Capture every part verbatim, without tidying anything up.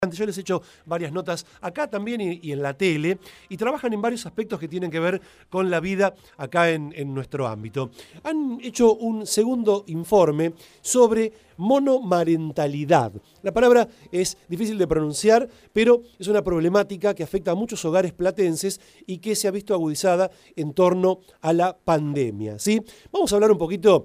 Yo les he hecho varias notas acá también y, y en la tele, y trabajan en varios aspectos que tienen que ver con la vida acá en, en nuestro ámbito. Han hecho un segundo informe sobre monomarentalidad. La palabra es difícil de pronunciar, pero es una problemática que afecta a muchos hogares platenses y que se ha visto agudizada en torno a la pandemia, ¿sí? Vamos a hablar un poquito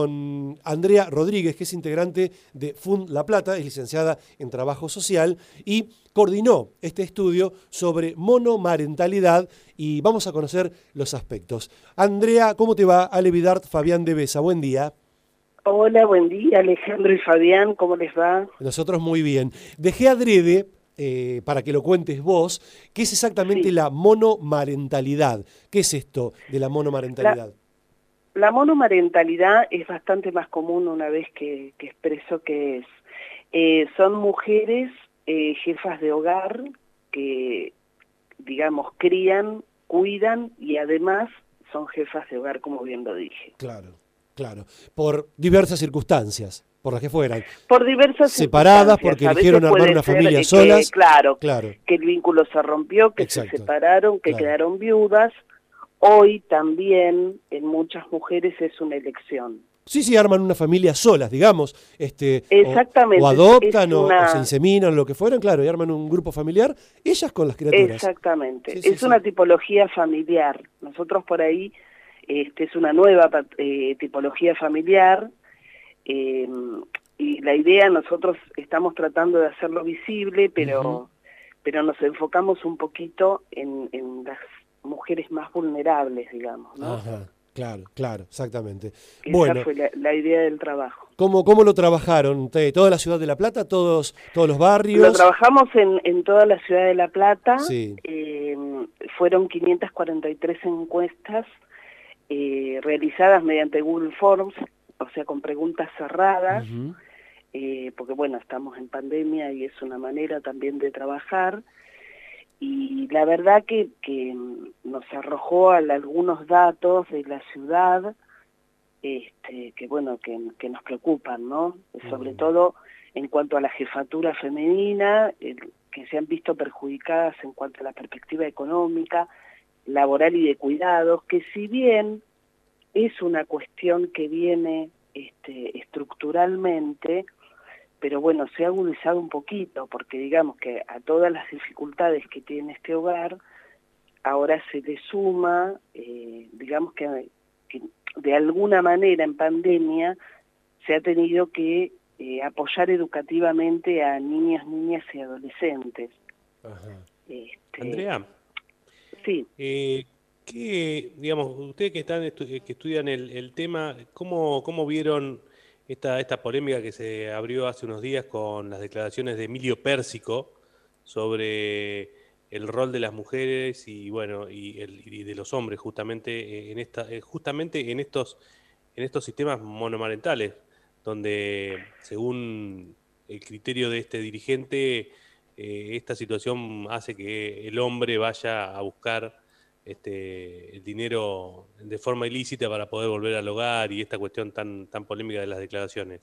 con Andrea Rodríguez, que es integrante de Fund La Plata, es licenciada en Trabajo Social y coordinó este estudio sobre monomarentalidad, y vamos a conocer los aspectos. Andrea, ¿cómo te va? Ale Vidart, Fabián de Besa, buen día. Hola, buen día, Alejandro y Fabián, ¿cómo les va? Nosotros muy bien. Dejé adrede, eh, para que lo cuentes vos, ¿qué es exactamente Sí, la monomarentalidad? ¿Qué es esto de la la, monomarentalidad? la monomarentalidad es bastante más común una vez que, que expreso qué es. Eh, son mujeres eh, jefas de hogar que, digamos, crían, cuidan y además son jefas de hogar, como bien lo dije. Claro, claro. Por diversas circunstancias, por las que fueran. Por diversas Separadas circunstancias, porque a veces eligieron armar puede una ser familia eh, que, solas. claro, Claro, que el vínculo se rompió, que se exacto, separaron, que claro. quedaron viudas. Hoy también en muchas mujeres es una elección. Sí, sí, arman una familia solas, digamos, este, o, o Exactamente, es, es adoptan o, o se una, inseminan, lo que fueran, claro, y arman un grupo familiar, ellas con las criaturas. exactamente, Sí, sí, es sí. una tipología familiar. Nosotros por ahí, este, es una nueva eh, tipología familiar, eh, y la idea, nosotros estamos tratando de hacerlo visible, Ujú. pero, pero nos enfocamos un poquito en, en las mujeres más vulnerables, digamos, ¿no? Ajá, claro, claro, exactamente. Esa Bueno, fue la, la idea del trabajo. ¿cómo, cómo lo trabajaron? ¿Te- ¿Toda la ciudad de La Plata? ¿Todos, todos los Lo barrios? trabajamos en, en toda la ciudad de La Plata, Sí. eh, fueron quinientas cuarenta y tres encuestas eh, realizadas mediante Google Forms, o sea, con preguntas cerradas, Ujú. eh, porque bueno, estamos en pandemia y es una manera también de trabajar, y la verdad que, que nos arrojó al- algunos datos de la ciudad, este, que bueno, que, que nos preocupan, ¿no? Sobre Mm. todo en cuanto a la jefatura femenina, el- que se han visto perjudicadas en cuanto a la perspectiva económica, laboral y de cuidados, que si bien es una cuestión que viene este, estructuralmente, pero bueno, se ha agudizado un poquito, porque digamos que a todas las dificultades que tiene este hogar, ahora se le suma, eh, digamos que, que de alguna manera en pandemia se ha tenido que eh, apoyar educativamente a niñas, niñas y adolescentes. Ajá. Este, Andrea, sí, eh, ¿qué, digamos, ustedes que están estu- eh, que estudian el, el tema, ¿cómo, cómo vieron esta, esta polémica que se abrió hace unos días con las declaraciones de Emilio Pérsico sobre el rol de las mujeres y bueno y, el, y de los hombres justamente eh, en esta, eh, justamente en estos, en estos sistemas monomarentales, donde según el criterio de este dirigente eh, esta situación hace que el hombre vaya a buscar este, el dinero de forma ilícita para poder volver al hogar y esta cuestión tan, tan polémica de las declaraciones?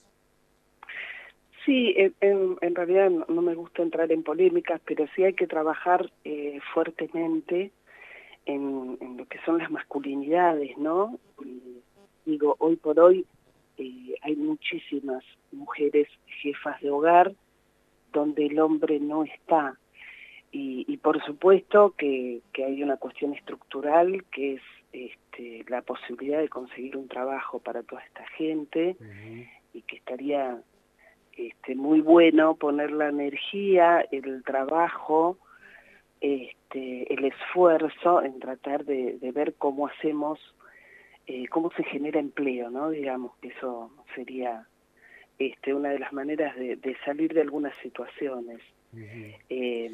sí, en, en- en realidad no, no me gusta entrar en polémicas, pero sí hay que trabajar eh, fuertemente en, en lo que son las masculinidades, ¿no? Y, digo, hoy por hoy eh, hay muchísimas mujeres jefas de hogar donde el hombre no está. Y, y por supuesto que, que hay una cuestión estructural que es este, la posibilidad de conseguir un trabajo para toda esta gente, Ujú. y que estaría este, muy bueno poner la energía, el trabajo, este, el esfuerzo en tratar de, de ver cómo hacemos, eh, cómo se genera empleo, ¿no? Digamos que eso sería este, una de las maneras de, de salir de algunas situaciones. Ujú. Eh,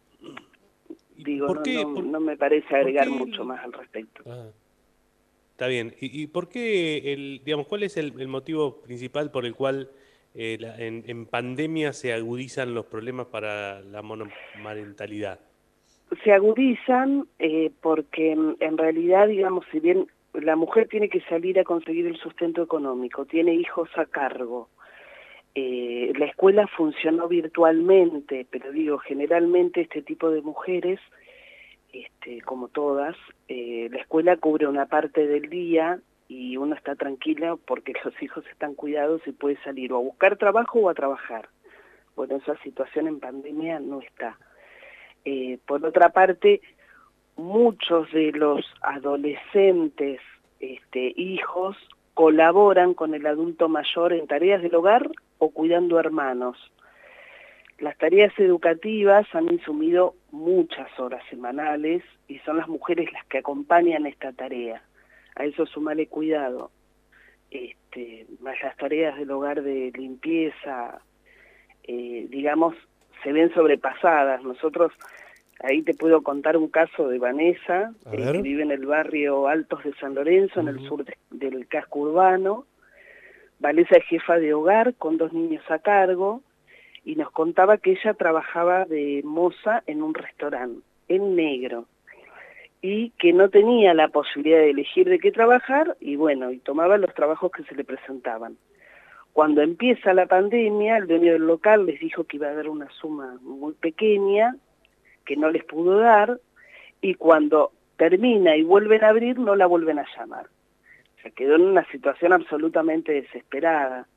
¿Y digo, por no, qué, no, por, no me parece por agregar qué mucho el- más al respecto. Ah. Está bien. ¿Y, y por qué, el, digamos, cuál es el, el motivo principal por el cual eh, la- en, en pandemia se agudizan los problemas para la monomarentalidad? Se agudizan eh, porque en, en realidad, digamos, si bien la mujer tiene que salir a conseguir el sustento económico, tiene hijos a cargo, Eh, la escuela funcionó virtualmente, pero digo, generalmente este tipo de mujeres, este, como todas, eh, la escuela cubre una parte del día y uno está tranquila porque los hijos están cuidados y puede salir o a buscar trabajo o a trabajar. Bueno, esa situación en pandemia no está. Eh, por otra parte, muchos de los adolescentes, este, hijos, colaboran con el adulto mayor en tareas del hogar o cuidando hermanos. Las tareas educativas han insumido muchas horas semanales y son las mujeres las que acompañan esta tarea. A eso sumale cuidado, este, más las tareas del hogar de limpieza, eh, digamos, se ven sobrepasadas. Nosotros, ahí te puedo contar un caso de Vanessa, eh, que vive en el barrio Altos de San Lorenzo, uh-huh. en el sur de, del casco urbano. Vanessa es jefa de hogar con dos niños a cargo y nos contaba que ella trabajaba de moza en un restaurante, en negro, y que no tenía la posibilidad de elegir de qué trabajar y bueno, y tomaba los trabajos que se le presentaban. Cuando empieza la pandemia, el dueño del local les dijo que iba a dar una suma muy pequeña, que no les pudo dar, y cuando termina y vuelven a abrir, no la vuelven a llamar. O sea, quedó en una situación absolutamente desesperada.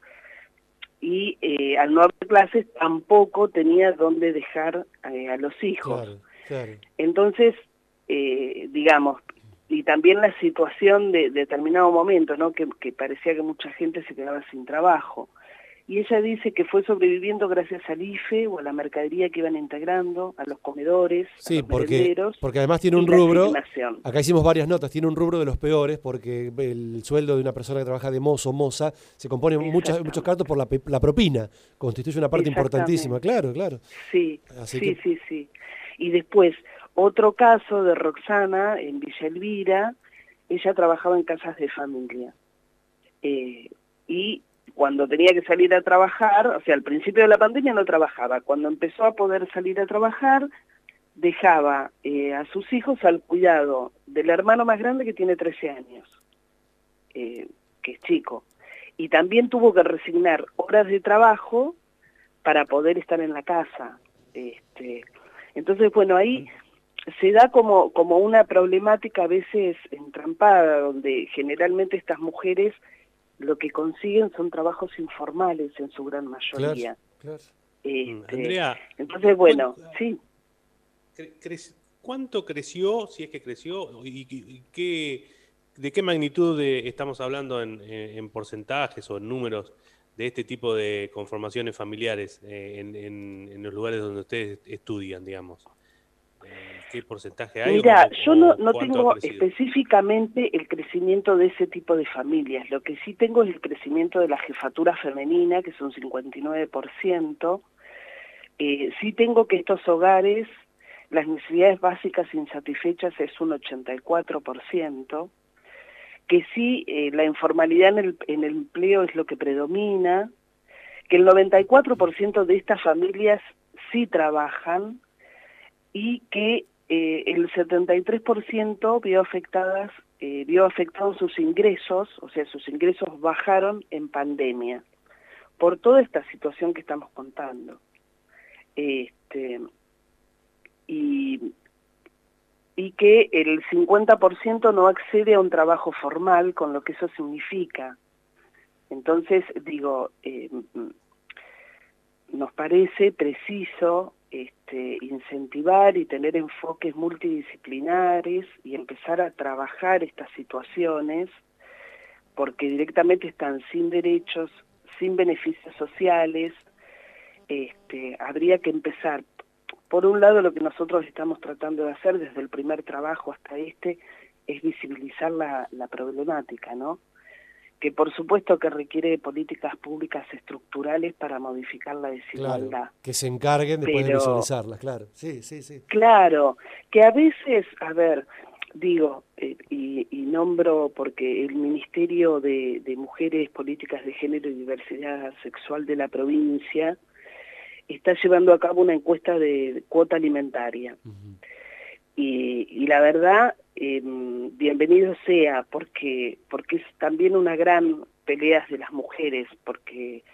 Y eh, al no haber clases, tampoco tenía dónde dejar eh, a los hijos. Claro, claro. Entonces, eh, digamos, y también la situación de, de determinado momento, ¿no? Que, que parecía que mucha gente se quedaba sin trabajo. Y ella dice que fue sobreviviendo gracias al I F E o a la mercadería que iban integrando, a los comedores, sí, a los porque, merenderos. porque además tiene un rubro, acá hicimos varias notas, tiene un rubro de los peores porque el sueldo de una persona que trabaja de mozo o moza se compone en muchos casos por la, la propina, constituye una parte importantísima, claro, claro. Sí, Así sí, que... sí, sí. Y después, otro caso de Roxana en Villa Elvira, ella trabajaba en casas de familia. Eh, y cuando tenía que salir a trabajar, o sea, al principio de la pandemia no trabajaba, cuando empezó a poder salir a trabajar, dejaba eh, a sus hijos al cuidado del hermano más grande que tiene trece años, eh, que es chico, y también tuvo que resignar horas de trabajo para poder estar en la casa. Este, entonces, bueno, ahí se da como, como una problemática a veces entrampada, donde generalmente estas mujeres lo que consiguen son trabajos informales en su gran mayoría. Claro, claro. Este, Andrea, entonces, bueno, sí. ¿Cuánto creció, si es que creció, y, y qué, de qué magnitud de, estamos hablando en, en porcentajes o en números de este tipo de conformaciones familiares eh, en, en, en los lugares donde ustedes estudian, digamos? ¿Qué porcentaje hay? Mira, o, yo no, o no tengo específicamente el crecimiento de ese tipo de familias. Lo que sí tengo es el crecimiento de la jefatura femenina, que es un cincuenta y nueve por ciento. Eh, sí tengo que estos hogares, las necesidades básicas insatisfechas es un ochenta y cuatro por ciento. Que sí, eh, la informalidad en el, en el empleo es lo que predomina. Que el noventa y cuatro por ciento de estas familias sí trabajan. Y que eh, el setenta y tres por ciento vio afectadas, eh, vio afectados sus ingresos, o sea, sus ingresos bajaron en pandemia, por toda esta situación que estamos contando. Este, y, y que el cincuenta por ciento no accede a un trabajo formal, con lo que eso significa. Entonces, digo, eh, nos parece preciso Este, incentivar y tener enfoques multidisciplinares y empezar a trabajar estas situaciones, porque directamente están sin derechos, sin beneficios sociales. Este, habría que empezar, por un lado, lo que nosotros estamos tratando de hacer desde el primer trabajo hasta este, es visibilizar la, la problemática, ¿no? Que por supuesto que requiere políticas públicas estructurales para modificar la desigualdad. Claro, que se encarguen después Pero, de visualizarlas, claro. Sí, sí, sí. Claro, que a veces, a ver, digo, eh, y, y nombro porque el Ministerio de, de Mujeres, Políticas de Género y Diversidad Sexual de la provincia está llevando a cabo una encuesta de, de cuota alimentaria. Uh-huh. Y, y la verdad, eh, bienvenido sea, porque, porque es también una gran pelea de las mujeres, porque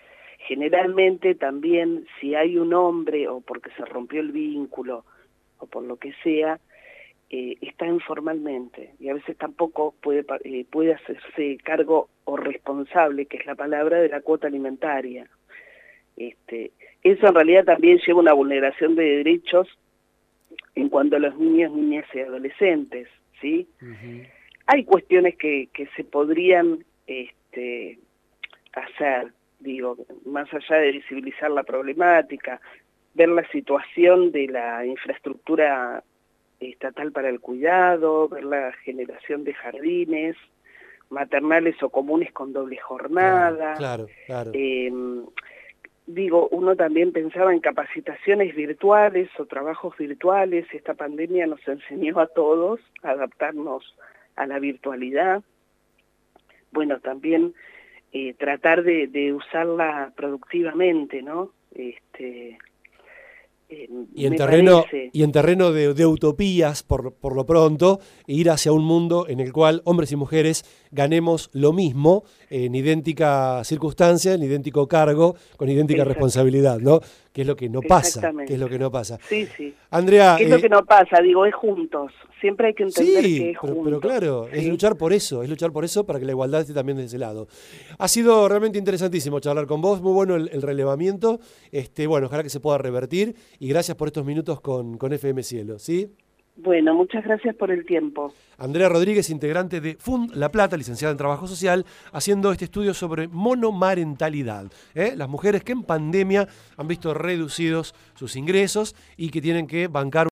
generalmente también si hay un hombre o porque se rompió el vínculo o por lo que sea, eh, está informalmente y a veces tampoco puede, eh, puede hacerse cargo o responsable, que es la palabra, de la cuota alimentaria. Este, eso en realidad también lleva una vulneración de derechos en cuanto a los niños, niñas y adolescentes, ¿sí? Uh-huh. Hay cuestiones que, que se podrían este, hacer, digo, más allá de visibilizar la problemática, ver la situación de la infraestructura estatal para el cuidado, ver la generación de jardines maternales o comunes con doble jornada. Claro, claro. claro. Eh, digo, uno también pensaba en capacitaciones virtuales o trabajos virtuales. Esta pandemia nos enseñó a todos a adaptarnos a la virtualidad. Bueno, también eh, tratar de, de usarla productivamente, ¿no? Este, eh, y, en terreno, y en terreno de, de utopías, por, por lo pronto, ir hacia un mundo en el cual hombres y mujeres ganemos lo mismo, en idéntica circunstancia, en idéntico cargo, con idéntica responsabilidad, ¿no? Que es lo que no pasa, que es lo que no pasa. Sí, sí. Andrea, ¿qué es eh, lo que no pasa? Digo, es juntos. Siempre hay que entender sí, que es pero, juntos. pero claro, ¿sí? es luchar por eso, es luchar por eso para que la igualdad esté también de ese lado. Ha sido realmente interesantísimo charlar con vos, muy bueno el, el relevamiento. Este, bueno, ojalá que se pueda revertir y gracias por estos minutos con, con F M Cielo, ¿sí? Bueno, muchas gracias por el tiempo. Andrea Rodríguez, integrante de F U N La Plata, licenciada en Trabajo Social, haciendo este estudio sobre monomarentalidad. ¿eh? Las mujeres que en pandemia han visto reducidos sus ingresos y que tienen que bancar